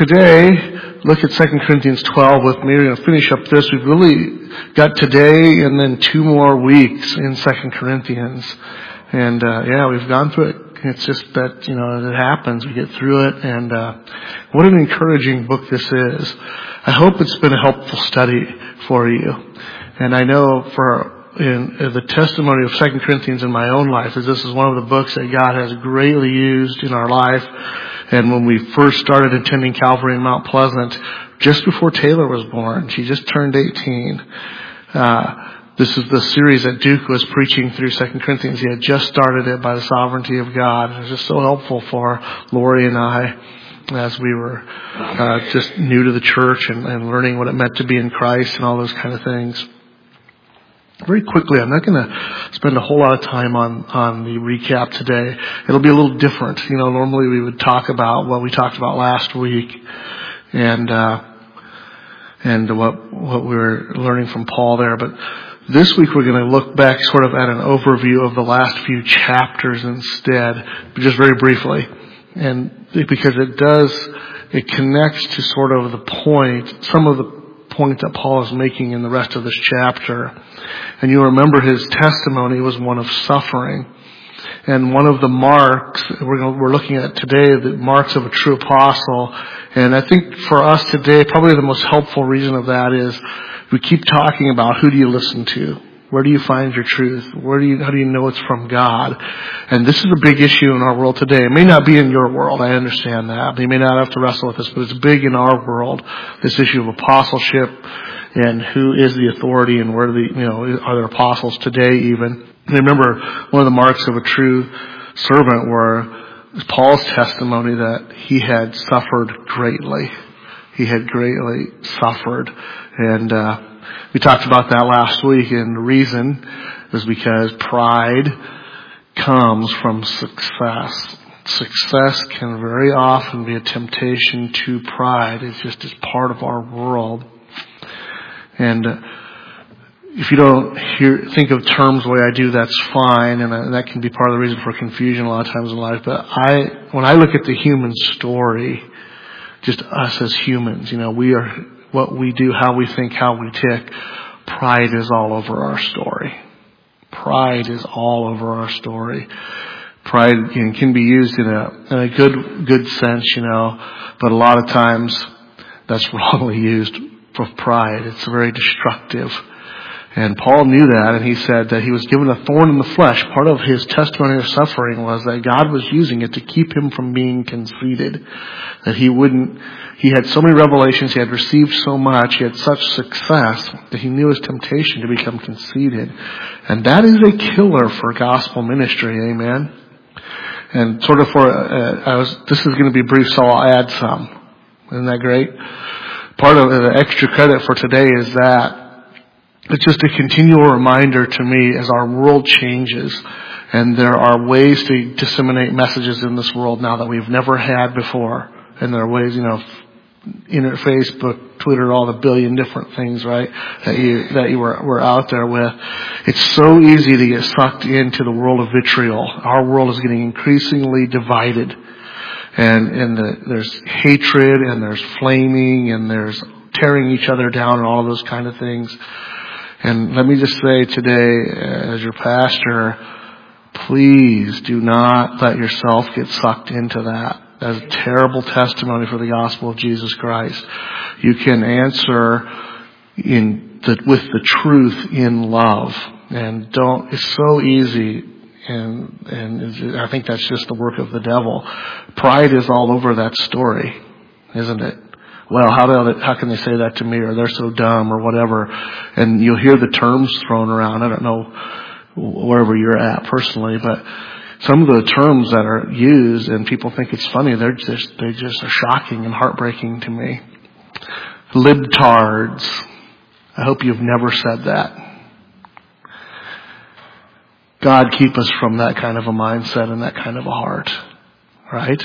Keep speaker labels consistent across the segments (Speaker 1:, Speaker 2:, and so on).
Speaker 1: today, look at 2 Corinthians 12 with me. We're going to finish up this. We've really got today and then 2 more weeks in 2 Corinthians. And, we've gone through it. It's just that, it happens. We get through it. And, what an encouraging book this is. I hope it's been a helpful study for you. And I know in the testimony of 2 Corinthians in my own life is this is one of the books that God has greatly used in our life. And when we first started attending Calvary in Mount Pleasant, just before Taylor was born, she just turned 18. This is the series that Duke was preaching through 2 Corinthians. He had just started it by the sovereignty of God. It was just so helpful for Lori and I as we were just new to the church and learning what it meant to be in Christ and all those kind of things. Very quickly, I'm not going to spend a whole lot of time on the recap today. It'll be a little different. Normally we would talk about what we talked about last week and what we were learning from Paul there. But this week we're going to look back sort of at an overview of the last few chapters instead, just very briefly. And because it connects to sort of the point, some of the point that Paul is making in the rest of this chapter. And you remember his testimony was one of suffering. And one of the marks we're looking at today, the marks of a true apostle. And I think for us today, probably the most helpful reason of that is we keep talking about who do you listen to? Where do you find your truth? How do you know it's from God? And this is a big issue in our world today. It may not be in your world. I understand that. You may not have to wrestle with this, but it's big in our world. This issue of apostleship and who is the authority and where are there apostles today even? And remember, one of the marks of a true servant was Paul's testimony that he had suffered greatly. He had greatly suffered. And, we talked about that last week, and the reason is because pride comes from success. Success can very often be a temptation to pride. It's just as part of our world. And if you don't think of terms the way I do, that's fine, and that can be part of the reason for confusion a lot of times in life. But when I look at the human story, just us as humans, we are what we do, how we think, how we tick. Pride is all over our story. Pride is all over our story. Pride can be used in a good sense, but a lot of times that's wrongly used for pride. It's very destructive. And Paul knew that, and he said that he was given a thorn in the flesh. Part of his testimony of suffering was that God was using it to keep him from being conceited. That he had so many revelations, he had received so much, he had such success that he knew his temptation to become conceited. And that is a killer for gospel ministry, amen? And sort of this is going to be brief, so I'll add some. Isn't that great? Part of the extra credit for today is that it's just a continual reminder to me as our world changes and there are ways to disseminate messages in this world now that we've never had before. And there are ways, Facebook, Twitter, all the billion different things, right, that you were out there with. It's so easy to get sucked into the world of vitriol. Our world is getting increasingly divided. And there's hatred and there's flaming and there's tearing each other down and all those kind of things. And let me just say today, as your pastor, please do not let yourself get sucked into that. That's a terrible testimony for the gospel of Jesus Christ. You can answer with the truth in love. And it's so easy. And I think that's just the work of the devil. Pride is all over that story, isn't it? Well, how can they say that to me, or they're so dumb, or whatever. And you'll hear the terms thrown around. I don't know wherever you're at personally, but some of the terms that are used and people think it's funny, they just are shocking and heartbreaking to me. Libtards. I hope you've never said that. God keep us from that kind of a mindset and that kind of a heart. Right?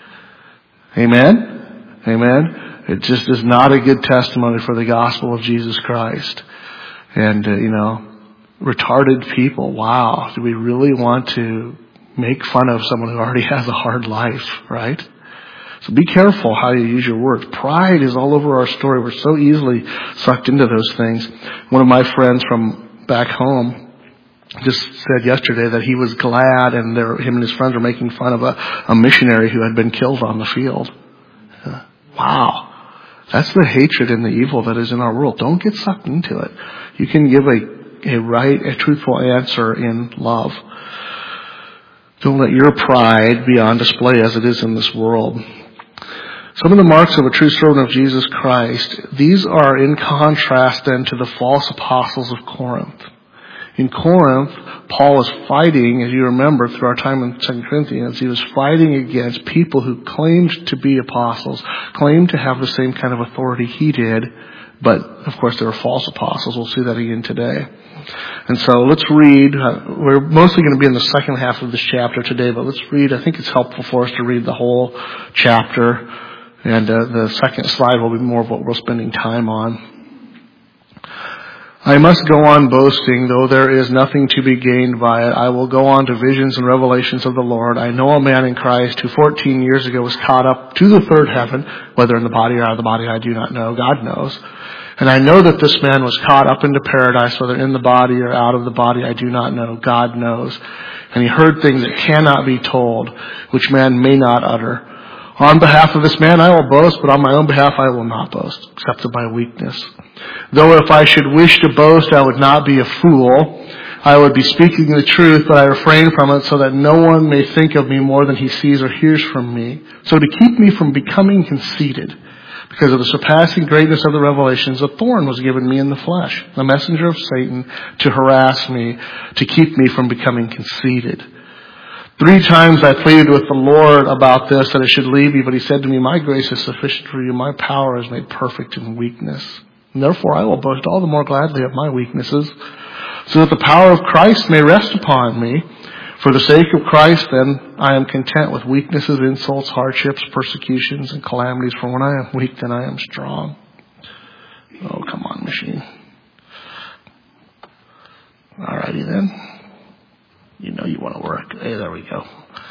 Speaker 1: Amen? Amen? It just is not a good testimony for the gospel of Jesus Christ. And, retarded people. Wow. Do we really want to make fun of someone who already has a hard life, right? So be careful how you use your words. Pride is all over our story. We're so easily sucked into those things. One of my friends from back home just said yesterday that he was glad, and him and his friends were making fun of a missionary who had been killed on the field. Wow. That's the hatred and the evil that is in our world. Don't get sucked into it. You can give a truthful answer in love. Don't let your pride be on display as it is in this world. Some of the marks of a true servant of Jesus Christ, these are in contrast then to the false apostles of Corinth. In Corinth, Paul was fighting, as you remember through our time in 2 Corinthians, he was fighting against people who claimed to be apostles, claimed to have the same kind of authority he did, but of course they were false apostles. We'll see that again today. And so let's read. We're mostly going to be in the second half of this chapter today, but let's read. I think it's helpful for us to read the whole chapter. And the second slide will be more of what we're spending time on. I must go on boasting, though there is nothing to be gained by it. I will go on to visions and revelations of the Lord. I know a man in Christ who 14 years ago was caught up to the third heaven, whether in the body or out of the body, I do not know. God knows. And I know that this man was caught up into paradise, whether in the body or out of the body, I do not know. God knows. And he heard things that cannot be told, which man may not utter. On behalf of this man I will boast, but on my own behalf I will not boast, except in my weakness. Though if I should wish to boast, I would not be a fool. I would be speaking the truth, but I refrain from it so that no one may think of me more than he sees or hears from me. So to keep me from becoming conceited, because of the surpassing greatness of the revelations, a thorn was given me in the flesh, the messenger of Satan, to harass me, to keep me from becoming conceited. 3 times I pleaded with the Lord about this, that it should leave me, but he said to me, my grace is sufficient for you. My power is made perfect in weakness. And therefore I will boast all the more gladly of my weaknesses, so that the power of Christ may rest upon me. For the sake of Christ, then, I am content with weaknesses, insults, hardships, persecutions, and calamities. For when I am weak, then I am strong. Oh, come on, machine. Alrighty then. You know you want to work. Hey, there we go.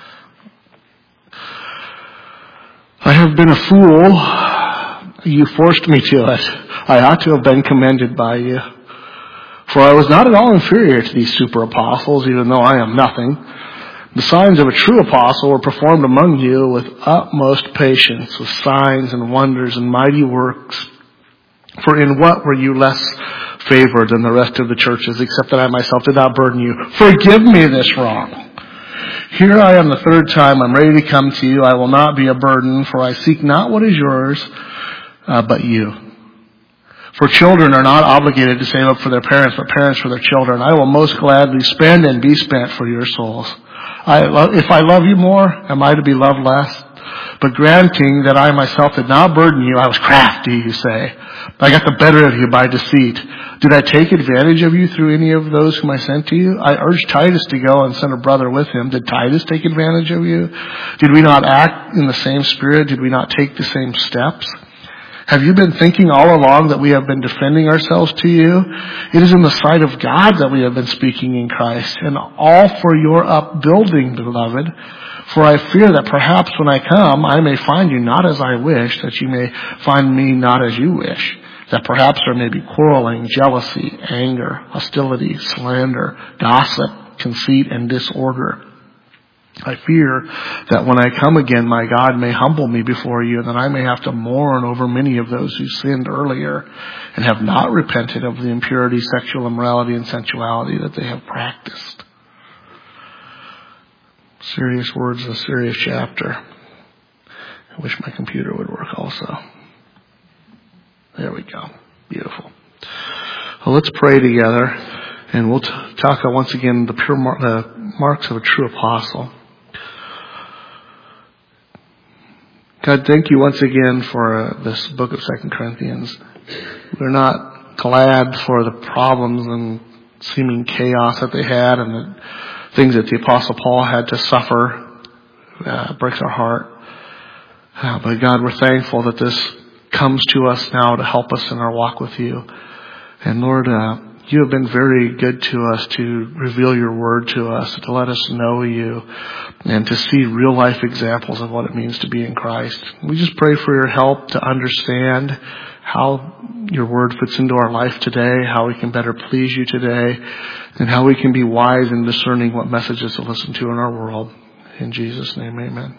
Speaker 1: I have been a fool. You forced me to it. I ought to have been commended by you. For I was not at all inferior to these super apostles, even though I am nothing. The signs of a true apostle were performed among you with utmost patience, with signs and wonders and mighty works. For in what were you less favored than the rest of the churches, except that I myself did not burden you? Forgive me this wrong. Here I am the third time. I'm ready to come to you. I will not be a burden, for I seek not what is yours, but you. For children are not obligated to save up for their parents, but parents for their children. I will most gladly spend and be spent for your souls. If I love you more, am I to be loved less? But granting that I myself did not burden you, I was crafty, you say. I got the better of you by deceit. Did I take advantage of you through any of those whom I sent to you? I urged Titus to go and send a brother with him. Did Titus take advantage of you? Did we not act in the same spirit? Did we not take the same steps? Have you been thinking all along that we have been defending ourselves to you? It is in the sight of God that we have been speaking in Christ, and all for your upbuilding, beloved. For I fear that perhaps when I come, I may find you not as I wish, that you may find me not as you wish. That perhaps there may be quarreling, jealousy, anger, hostility, slander, gossip, conceit, and disorder. I fear that when I come again, my God may humble me before you, and that I may have to mourn over many of those who sinned earlier and have not repented of the impurity, sexual immorality, and sensuality that they have practiced. Serious words in a serious chapter. I wish my computer would work also. There we go. Beautiful. Well, let's pray together, and we'll talk once again the marks of a true apostle. God, thank you once again for this book of 2 Corinthians. We're not glad for the problems and seeming chaos that they had and the things that the Apostle Paul had to suffer. Breaks our heart. But God, we're thankful that this comes to us now to help us in our walk with you. And Lord, You have been very good to us to reveal your word to us, to let us know you, and to see real life examples of what it means to be in Christ. We just pray for your help to understand how your word fits into our life today, how we can better please you today, and how we can be wise in discerning what messages to listen to in our world. In Jesus' name, amen.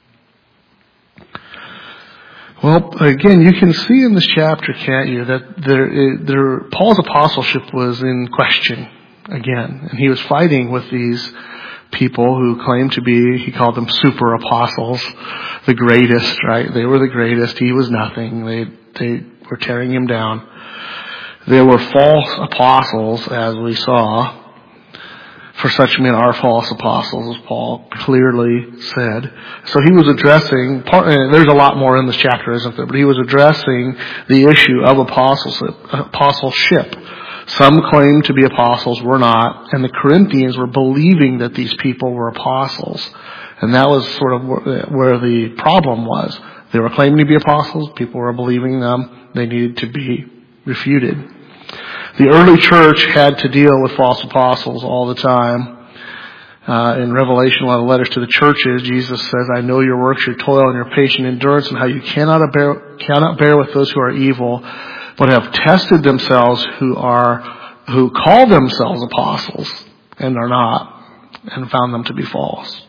Speaker 1: Well, again, you can see in this chapter, can't you, that Paul's apostleship was in question again. And he was fighting with these people who claimed to be, he called them super apostles, the greatest, right? They were the greatest. He was nothing. They were tearing him down. There were false apostles, as we saw. For such men are false apostles, as Paul clearly said. So he was addressing, there's a lot more in this chapter, isn't there? But he was addressing the issue of apostleship. Some claimed to be apostles, were not. And the Corinthians were believing that these people were apostles. And that was sort of where the problem was. They were claiming to be apostles. People were believing them. They needed to be refuted. The early church had to deal with false apostles all the time. In Revelation, one of the letters to the churches, Jesus says, I know your works, your toil, and your patient endurance, and how you cannot bear with those who are evil, but have tested themselves who call themselves apostles and are not, and found them to be false.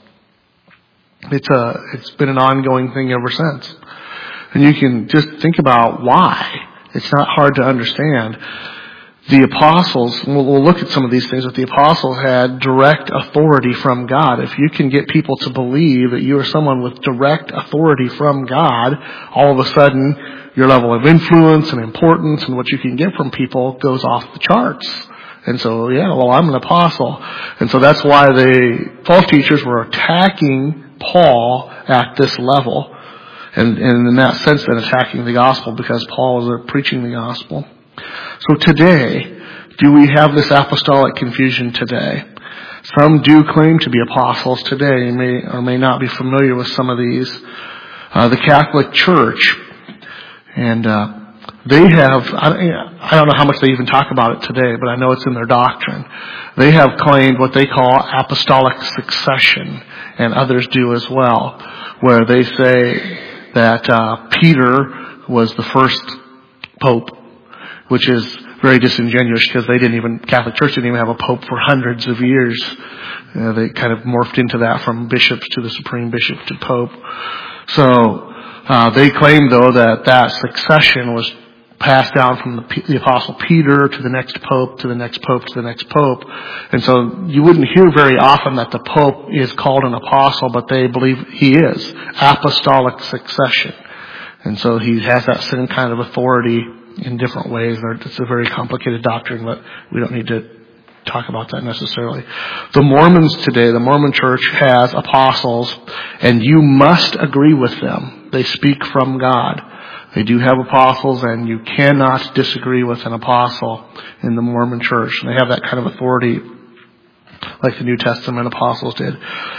Speaker 1: It's been an ongoing thing ever since. And you can just think about why. It's not hard to understand. The apostles, we'll look at some of these things, but the apostles had direct authority from God. If you can get people to believe that you are someone with direct authority from God, all of a sudden your level of influence and importance and what you can get from people goes off the charts. And so, I'm an apostle. And so that's why the false teachers were attacking Paul at this level. And in that sense, then attacking the gospel because Paul was preaching the gospel. So today, do we have this apostolic confusion today? Some do claim to be apostles today. You may or may not be familiar with some of these. The Catholic Church, and they have, I don't know how much they even talk about it today, but I know it's in their doctrine. They have claimed what they call apostolic succession, and others do as well, where they say that Peter was the first pope, which is very disingenuous because Catholic Church didn't even have a pope for hundreds of years. They kind of morphed into that from bishops to the supreme bishop to pope. So they claim, though, that succession was passed down from the apostle Peter to the next pope, to the next pope, to the next pope. And so you wouldn't hear very often that the pope is called an apostle, but they believe he is. Apostolic succession. And so he has that same kind of authority in different ways. It's a very complicated doctrine, but we don't need to talk about that necessarily. The Mormons today, the Mormon Church has apostles, and you must agree with them. They speak from God. They do have apostles, and you cannot disagree with an apostle in the Mormon Church. And they have that kind of authority like the New Testament apostles did.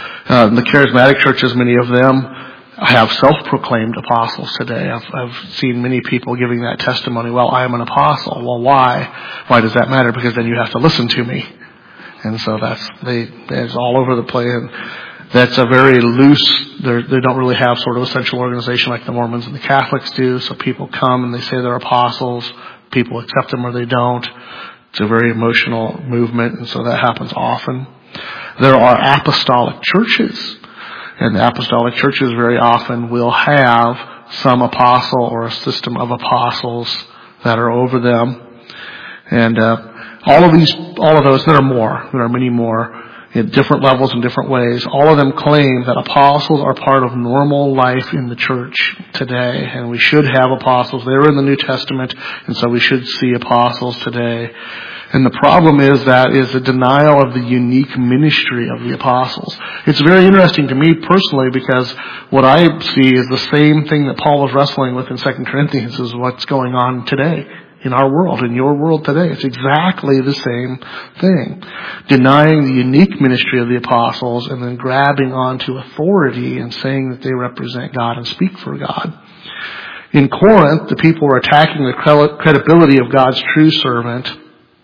Speaker 1: The charismatic churches, many of them, have self-proclaimed apostles today. I've seen many people giving that testimony. Well, I am an apostle. Well, why? Why does that matter? Because then you have to listen to me. And so that's all over the place. And that's a very loose, they don't really have sort of a central organization like the Mormons and the Catholics do. So people come and they say they're apostles. People accept them or they don't. It's a very emotional movement, and so that happens often. There are apostolic churches. And the apostolic churches very often will have some apostle or a system of apostles that are over them. And all of those, there are many more at different levels in different ways. All of them claim that apostles are part of normal life in the church today. And we should have apostles. They're in the New Testament, and so we should see apostles today. And the problem is a denial of the unique ministry of the apostles. It's very interesting to me personally because what I see is the same thing that Paul was wrestling with in 2 Corinthians is what's going on today in our world, in your world today. It's exactly the same thing. Denying the unique ministry of the apostles and then grabbing onto authority and saying that they represent God and speak for God. In Corinth, the people were attacking the credibility of God's true servant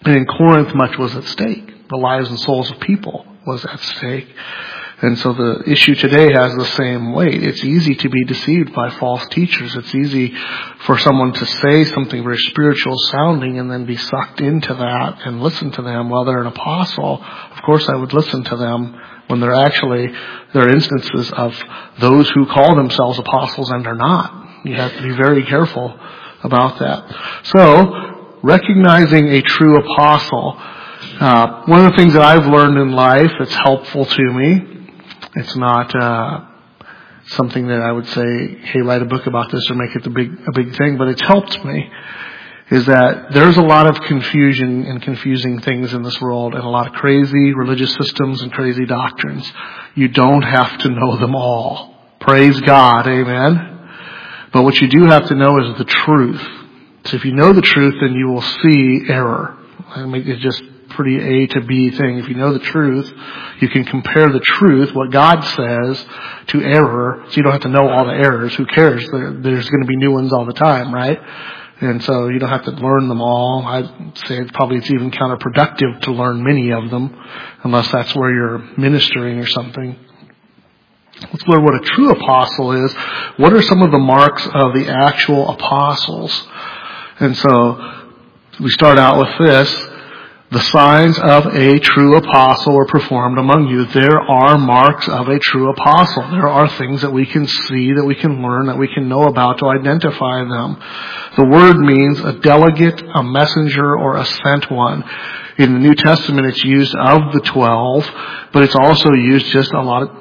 Speaker 1: And in Corinth, much was at stake. The lives and souls of people was at stake. And so the issue today has the same weight. It's easy to be deceived by false teachers. It's easy for someone to say something very spiritual sounding and then be sucked into that and listen to them while they're an apostle. Of course, I would listen to them when there are instances of those who call themselves apostles and are not. You have to be very careful about that. So, recognizing a true apostle. One of the things that I've learned in life that's helpful to me, it's not something that I would say, hey, write a book about this or make it a big thing, but it's helped me, is that there's a lot of confusion and confusing things in this world and a lot of crazy religious systems and crazy doctrines. You don't have to know them all. Praise God, amen? But what you do have to know is the truth. So if you know the truth, then you will see error. I mean, it's just pretty A to B thing. If you know the truth, you can compare the truth, what God says, to error. So you don't have to know all the errors. Who cares? There's going to be new ones all the time, right? And so you don't have to learn them all. I'd say it's even counterproductive to learn many of them, unless that's where you're ministering or something. Let's learn what a true apostle is. What are some of the marks of the actual apostles? And so we start out with this. The signs of a true apostle are performed among you. There are marks of a true apostle. There are things that we can see, that we can learn, that we can know about to identify them. The word means a delegate, a messenger, or a sent one. In the New Testament, it's used of the 12, but it's also used just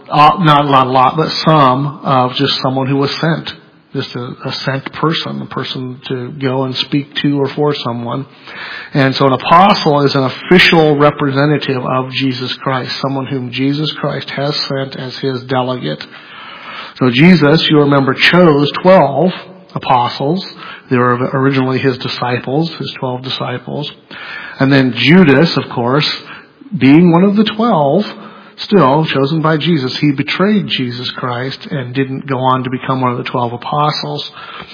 Speaker 1: but some of just someone who was sent. Just a sent person, a person to go and speak to or for someone. And so an apostle is an official representative of Jesus Christ, someone whom Jesus Christ has sent as his delegate. So Jesus, you remember, chose 12 apostles. They were originally his disciples, his 12 disciples. And then Judas, of course, being one of the 12, still chosen by Jesus, he betrayed Jesus Christ and didn't go on to become one of the 12 apostles.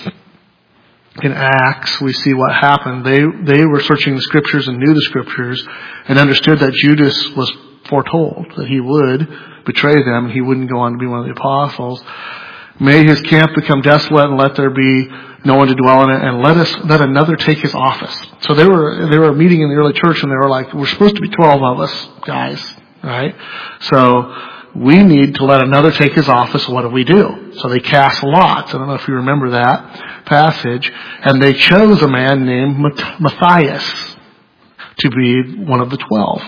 Speaker 1: In Acts, we see what happened. They were searching the scriptures and knew the scriptures and understood that Judas was foretold that he would betray them and he wouldn't go on to be one of the apostles. May his camp become desolate and let there be no one to dwell in it, and let another take his office. So they were meeting in the early church and they were like, we're supposed to be 12 of us, guys. Right? So we need to let another take his office. What do? So they cast lots. I don't know if you remember that passage. And they chose a man named Matthias to be one of the 12.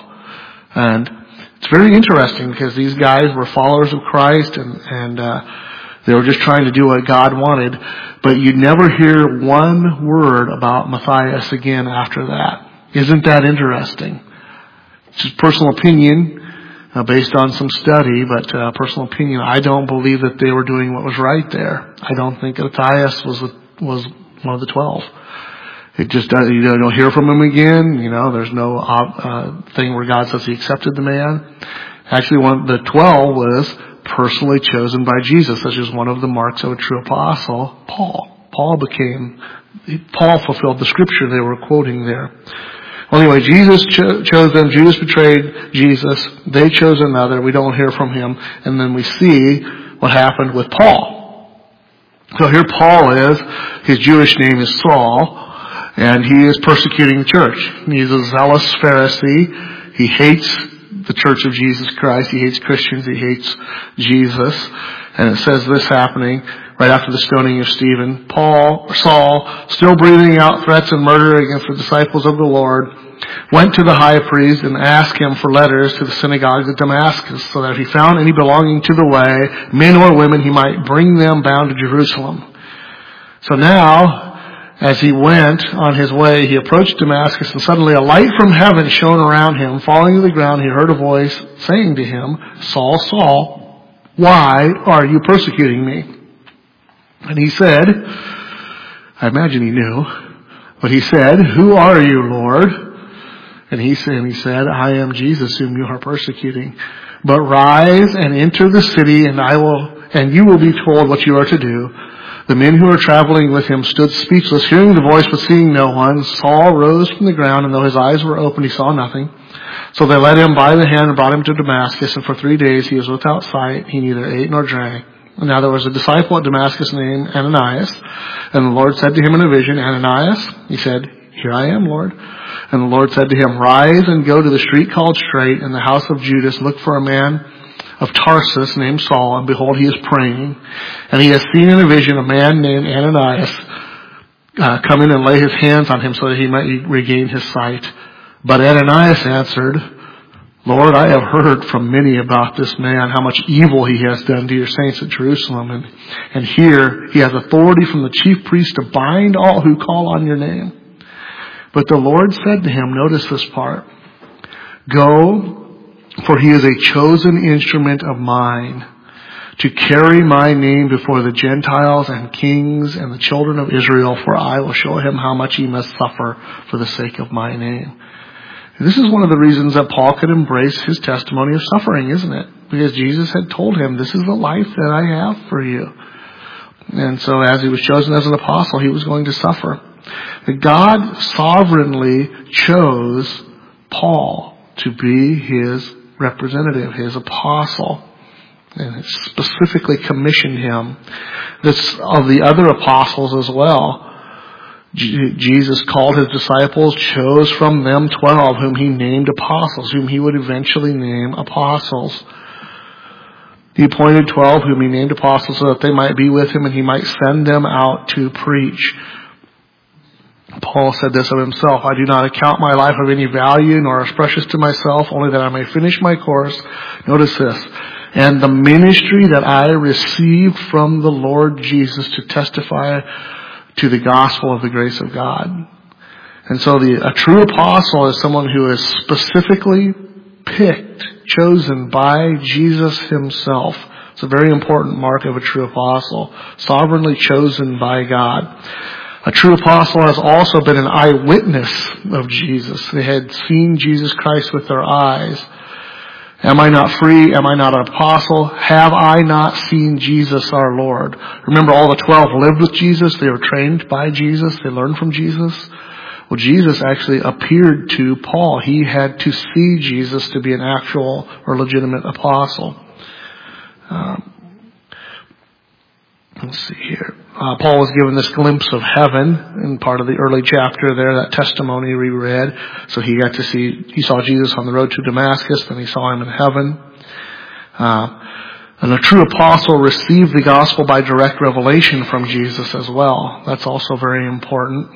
Speaker 1: And it's very interesting because these guys were followers of Christ and they were just trying to do what God wanted. But you never hear one word about Matthias again after that. Isn't that interesting? It's just personal opinion. Based on some study, but personal opinion, I don't believe that they were doing what was right there. I don't think Matthias was one of the 12. It just does. You don't hear from him again. There's no thing where God says he accepted the man. Actually, one of the 12 was personally chosen by Jesus, such as one of the marks of a true apostle, Paul. Paul fulfilled the scripture they were quoting there. Well, anyway, Jesus chose them. Judas betrayed Jesus. They chose another. We don't hear from him. And then we see what happened with Paul. So here Paul is. His Jewish name is Saul. And he is persecuting the church. He's a zealous Pharisee. He hates the church of Jesus Christ. He hates Christians. He hates Jesus. And it says this happening right after the stoning of Stephen. Saul, still breathing out threats and murder against the disciples of the Lord, went to the high priest and asked him for letters to the synagogues at Damascus, so that if he found any belonging to the way, men or women, he might bring them bound to Jerusalem. So now, as he went on his way, he approached Damascus, and suddenly a light from heaven shone around him. Falling to the ground, he heard a voice saying to him, Saul, Saul, why are you persecuting me? And he said, I imagine he knew, but he said, who are you, Lord? And he said, I am Jesus whom you are persecuting. But rise and enter the city, and you will be told what you are to do. The men who were traveling with him stood speechless, hearing the voice but seeing no one. Saul rose from the ground, and though his eyes were open, he saw nothing. So they led him by the hand and brought him to Damascus, and for 3 days he was without sight. He neither ate nor drank. And now there was a disciple at Damascus named Ananias, and the Lord said to him in a vision, Ananias? He said, Here I am, Lord. And the Lord said to him, Rise and go to the street called Straight in the house of Judas. Look for a man of Tarsus named Saul, and behold, he is praying. And he has seen in a vision a man named Ananias come in and lay his hands on him so that he might regain his sight. But Ananias answered, Lord, I have heard from many about this man, how much evil he has done to your saints at Jerusalem. And here he has authority from the chief priest to bind all who call on your name. But the Lord said to him, notice this part, Go, for he is a chosen instrument of mine to carry my name before the Gentiles and kings and the children of Israel, for I will show him how much he must suffer for the sake of my name. This is one of the reasons that Paul could embrace his testimony of suffering, isn't it? Because Jesus had told him, this is the life that I have for you. And so as he was chosen as an apostle, he was going to suffer. God sovereignly chose Paul to be his representative, his apostle, and specifically commissioned him. This of the other apostles as well. Jesus called his disciples, chose from them 12, whom he named apostles, whom he would eventually name apostles. He appointed 12, whom he named apostles, so that they might be with him and he might send them out to preach. Paul said this of himself, I do not account my life of any value, nor as precious to myself, only that I may finish my course. Notice this. And the ministry that I received from the Lord Jesus to testify to the gospel of the grace of God. And so a true apostle is someone who is specifically picked, chosen by Jesus himself. It's a very important mark of a true apostle. Sovereignly chosen by God. A true apostle has also been an eyewitness of Jesus. They had seen Jesus Christ with their eyes. Am I not free? Am I not an apostle? Have I not seen Jesus our Lord? Remember, all the 12 lived with Jesus. They were trained by Jesus. They learned from Jesus. Well, Jesus actually appeared to Paul. He had to see Jesus to be an actual or legitimate apostle. Let's see here. Paul was given this glimpse of heaven in part of the early chapter there, that testimony we read. So he saw Jesus on the road to Damascus, then he saw him in heaven. And a true apostle received the gospel by direct revelation from Jesus as well. That's also very important.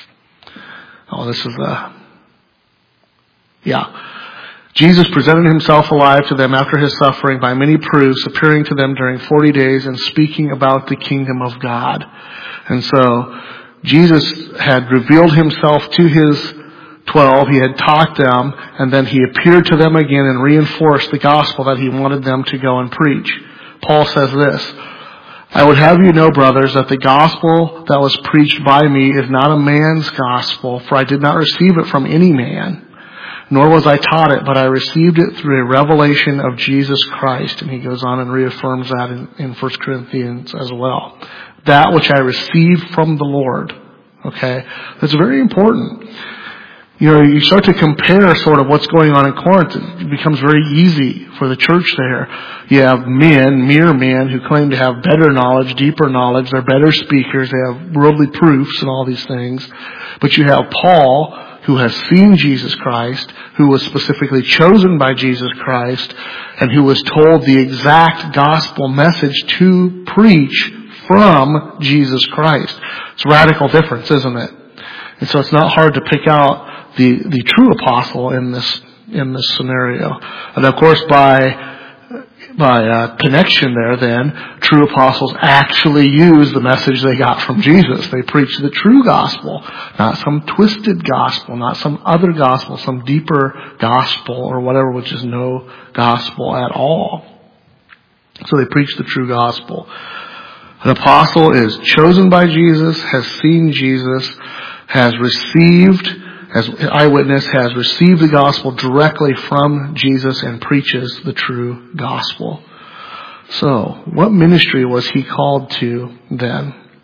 Speaker 1: Jesus presented himself alive to them after his suffering by many proofs, appearing to them during 40 days and speaking about the kingdom of God. And so Jesus had revealed himself to his 12. He had taught them, and then he appeared to them again and reinforced the gospel that he wanted them to go and preach. Paul says this, I would have you know, brothers, that the gospel that was preached by me is not a man's gospel, for I did not receive it from any man. Nor was I taught it, but I received it through a revelation of Jesus Christ. And he goes on and reaffirms that in 1 Corinthians as well. That which I received from the Lord. Okay? That's very important. You start to compare sort of what's going on in Corinth. It becomes very easy for the church there. You have mere men, who claim to have better knowledge, deeper knowledge. They're better speakers. They have worldly proofs and all these things. But you have Paul, who has seen Jesus Christ, who was specifically chosen by Jesus Christ, and who was told the exact gospel message to preach from Jesus Christ. It's a radical difference, isn't it? And so it's not hard to pick out the true apostle in this scenario. And of course, by connection there then, true apostles actually use the message they got from Jesus. They preach the true gospel, not some twisted gospel, not some other gospel, some deeper gospel or whatever, which is no gospel at all. So they preach the true gospel. An apostle is chosen by Jesus, has seen Jesus, has received, as eyewitness, has received the gospel directly from Jesus and preaches the true gospel. So, what ministry was he called to then?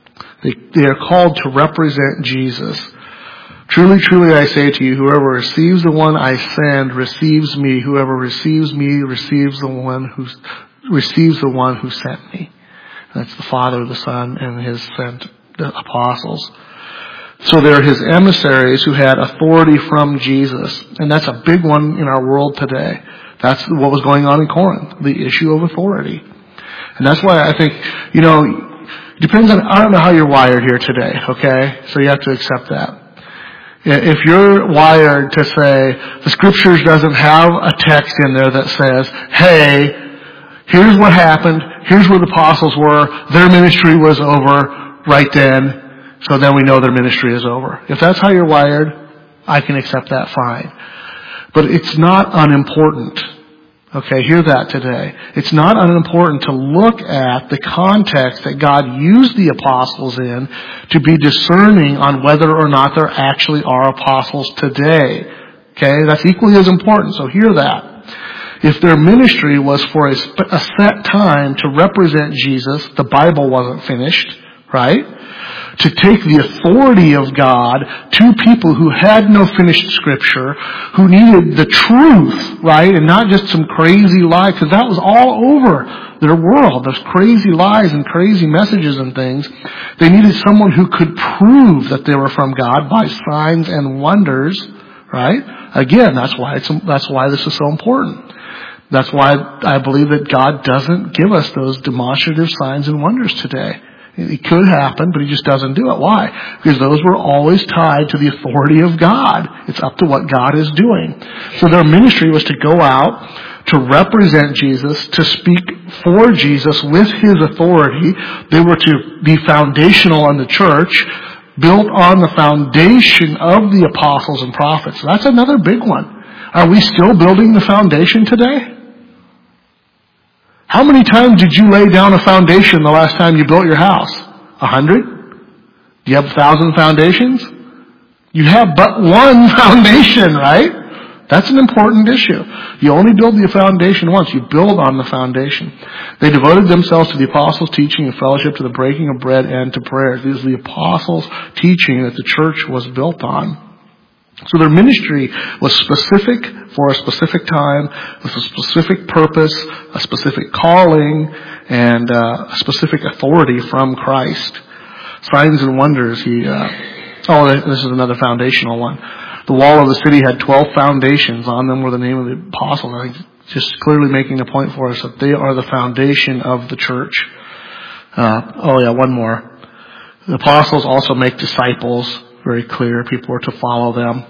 Speaker 1: They are called to represent Jesus. Truly, truly, I say to you, whoever receives the one I send receives me. Whoever receives me receives the one who sent me. That's the Father, the Son, and His sent apostles. So they're His emissaries who had authority from Jesus. And that's a big one in our world today. That's what was going on in Corinth, the issue of authority. And that's why I think, depends on, I don't know how you're wired here today, okay? So you have to accept that. If you're wired to say, the Scriptures doesn't have a text in there that says, hey, here's what happened, here's where the apostles were, their ministry was over right then, so then we know their ministry is over. If that's how you're wired, I can accept that fine. But it's not unimportant. Okay, hear that today. It's not unimportant to look at the context that God used the apostles in to be discerning on whether or not there actually are apostles today. Okay, that's equally as important, so hear that. If their ministry was for a set time to represent Jesus, the Bible wasn't finished, right? To take the authority of God to people who had no finished Scripture, who needed the truth, right? And not just some crazy lie, because that was all over their world. Those crazy lies and crazy messages and things. They needed someone who could prove that they were from God by signs and wonders, right? Again, that's why this is so important. That's why I believe that God doesn't give us those demonstrative signs and wonders today. It could happen, but He just doesn't do it. Why? Because those were always tied to the authority of God. It's up to what God is doing. So their ministry was to go out, to represent Jesus, to speak for Jesus with His authority. They were to be foundational on the church, built on the foundation of the apostles and prophets. That's another big one. Are we still building the foundation today? How many times did you lay down a foundation the last time you built your house? 100? Do you have 1,000 foundations? You have but one foundation, right? That's an important issue. You only build the foundation once. You build on the foundation. They devoted themselves to the apostles' teaching and fellowship, to the breaking of bread, and to prayers. These are the apostles' teaching that the church was built on. So their ministry was specific for a specific time, with a specific purpose, a specific calling, and a specific authority from Christ. Signs and wonders. This is another foundational one. The wall of the city had 12 foundations. On them were the name of the apostles. I think just clearly making the point for us that they are the foundation of the church. One more. The apostles also make disciples. Very clear. People were to follow them.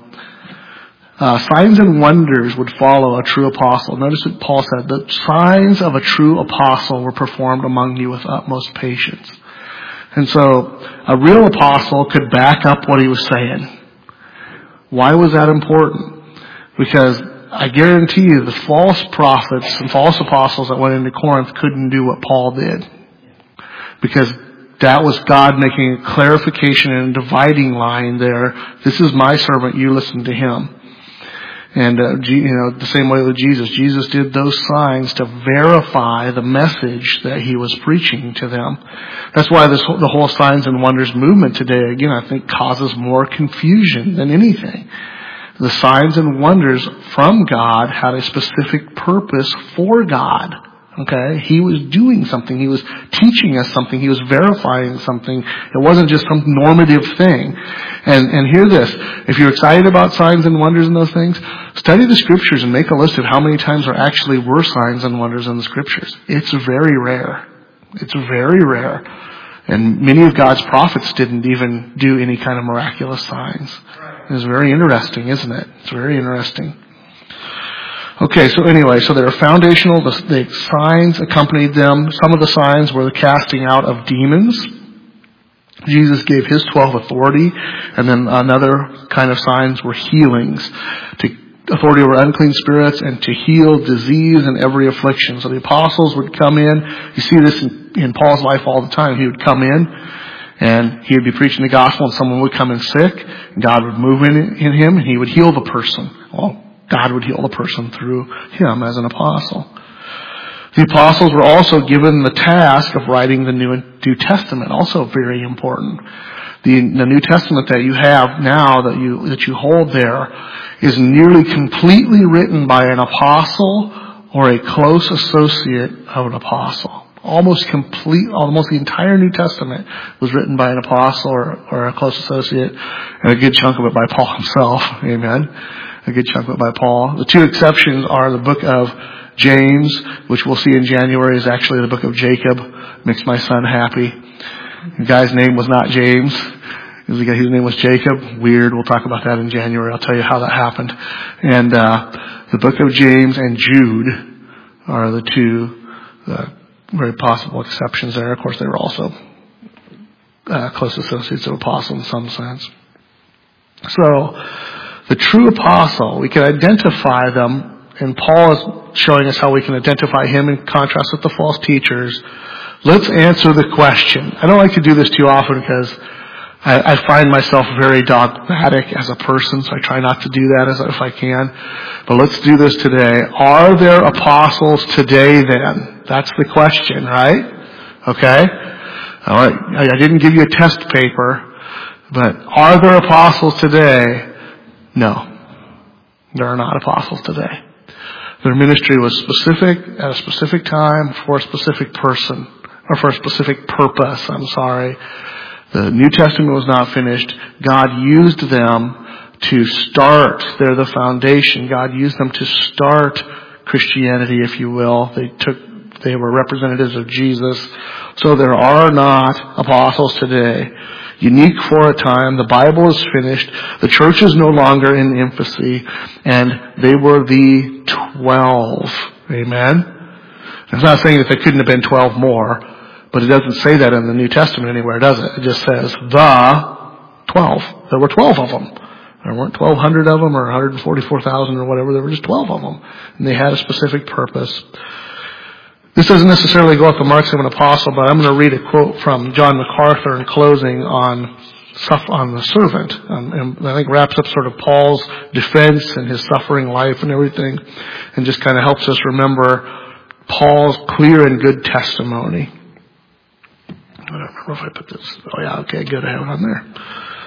Speaker 1: Signs and wonders would follow a true apostle. Notice what Paul said. The signs of a true apostle were performed among you with utmost patience. And so a real apostle could back up what he was saying. Why was that important? Because I guarantee you the false prophets and false apostles that went into Corinth couldn't do what Paul did. Because that was God making a clarification and a dividing line there. This is my servant, you listen to him. And, the same way with Jesus. Jesus did those signs to verify the message that He was preaching to them. That's why the whole signs and wonders movement today, again, I think causes more confusion than anything. The signs and wonders from God had a specific purpose for God. Okay? He was doing something. He was teaching us something. He was verifying something. It wasn't just some normative thing. And hear this. If you're excited about signs and wonders and those things, study the Scriptures and make a list of how many times there actually were signs and wonders in the Scriptures. It's very rare. It's very rare. And many of God's prophets didn't even do any kind of miraculous signs. It's very interesting, isn't it? It's very interesting. Okay, so they're foundational. The signs accompanied them. Some of the signs were the casting out of demons. Jesus gave His 12 authority, and then another kind of signs were healings. Authority over unclean spirits and to heal disease and every affliction. So the apostles would come in. You see this in Paul's life all the time. He would come in and he would be preaching the gospel and someone would come in sick. And God would move in him and He would heal the person. Well, God would heal the person through him as an apostle. The apostles were also given the task of writing the New Testament, also very important. The New Testament that you have now, that you hold there, is nearly completely written by an apostle or a close associate of an apostle. Almost the entire New Testament was written by an apostle or a close associate, and a good chunk of it by Paul himself. Amen. A good chunk of it by Paul. The two exceptions are the book of James, which we'll see in January, is actually the book of Jacob. Makes my son happy. The guy's name was not James. His name was Jacob. Weird. We'll talk about that in January. I'll tell you how that happened. And the book of James and Jude are the two very possible exceptions there. Of course, they were also close associates of apostles in some sense. So, the true apostle, we can identify them, and Paul is showing us how we can identify him in contrast with the false teachers. Let's answer the question. I don't like to do this too often because I find myself very dogmatic as a person, so I try not to do that if I can. But let's do this today. Are there apostles today then? That's the question, right? Okay? All right. I didn't give you a test paper, but are there apostles today? No. There are not apostles today. Their ministry was specific, at a specific time, for a specific person, or for a specific purpose, The New Testament was not finished. God used them to start. They're the foundation. God used them to start Christianity, if you will. They were representatives of Jesus. So there are not apostles today. Unique for a time. The Bible is finished. The church is no longer in infancy. And they were the 12. Amen? It's not saying that there couldn't have been 12 more. But it doesn't say that in the New Testament anywhere, does it? It just says the 12. There were 12 of them. There weren't 1,200 of them or 144,000 or whatever. There were just 12 of them. And they had a specific purpose. This doesn't necessarily go with the marks of an apostle, but I'm going to read a quote from John MacArthur in closing on the servant. And I think wraps up sort of Paul's defense and his suffering life and everything. And just kind of helps us remember Paul's clear and good testimony. I don't remember if I put this. Oh yeah, okay, good. I have it on there.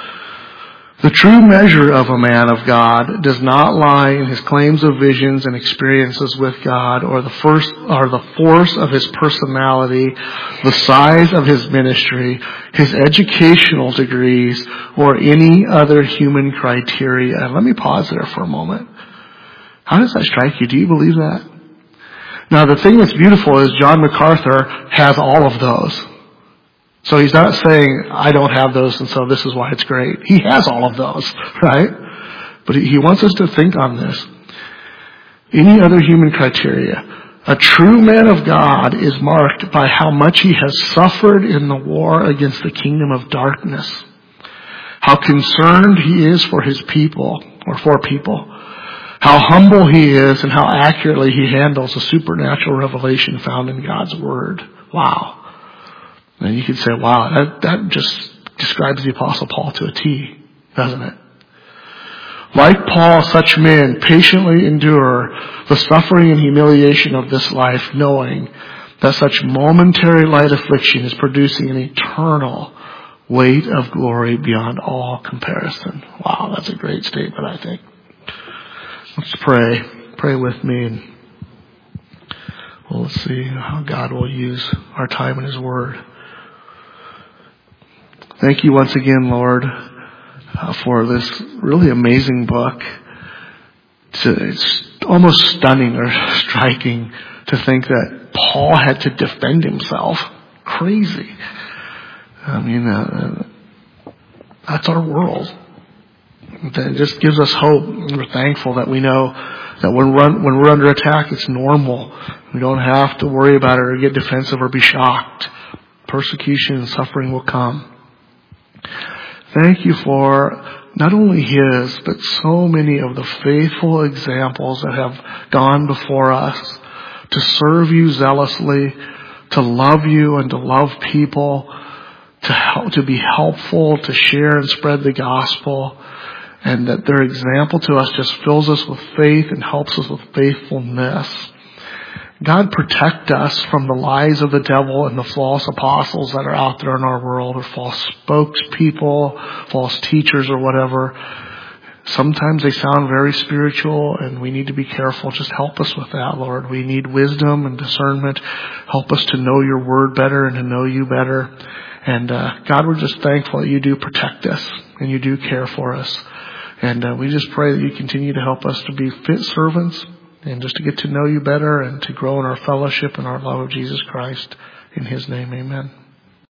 Speaker 1: The true measure of a man of God does not lie in his claims of visions and experiences with God, or the force of his personality, the size of his ministry, his educational degrees, or any other human criteria. Let me pause there for a moment. How does that strike you? Do you believe that? Now, the thing that's beautiful is John MacArthur has all of those. So he's not saying, I don't have those and so this is why it's great. He has all of those, right? But he wants us to think on this. Any other human criteria. A true man of God is marked by how much he has suffered in the war against the kingdom of darkness. How concerned he is for his people, or for people. How humble he is and how accurately he handles the supernatural revelation found in God's Word. Wow. And you could say, wow, that just describes the Apostle Paul to a T, doesn't it? Like Paul, such men patiently endure the suffering and humiliation of this life, knowing that such momentary light affliction is producing an eternal weight of glory beyond all comparison. Wow, that's a great statement, I think. Let's pray. Pray with me, and we'll see how God will use our time in His Word. Thank you once again, Lord, for this really amazing book. It's almost stunning or striking to think that Paul had to defend himself. Crazy. I mean, that's our world. That just gives us hope. We're thankful that we know that when we're under attack, it's normal. We don't have to worry about it or get defensive or be shocked. Persecution and suffering will come. Thank you for not only his, but so many of the faithful examples that have gone before us to serve you zealously, to love you and to love people, to be helpful, to share and spread the gospel, and that their example to us just fills us with faith and helps us with faithfulness. God, protect us from the lies of the devil and the false apostles that are out there in our world, or false spokespeople, false teachers or whatever. Sometimes they sound very spiritual, and we need to be careful. Just help us with that, Lord. We need wisdom and discernment. Help us to know your word better and to know you better. And God, we're just thankful that you do protect us and you do care for us. And we just pray that you continue to help us to be fit servants and just to get to know you better and to grow in our fellowship and our love of Jesus Christ. In his name, amen.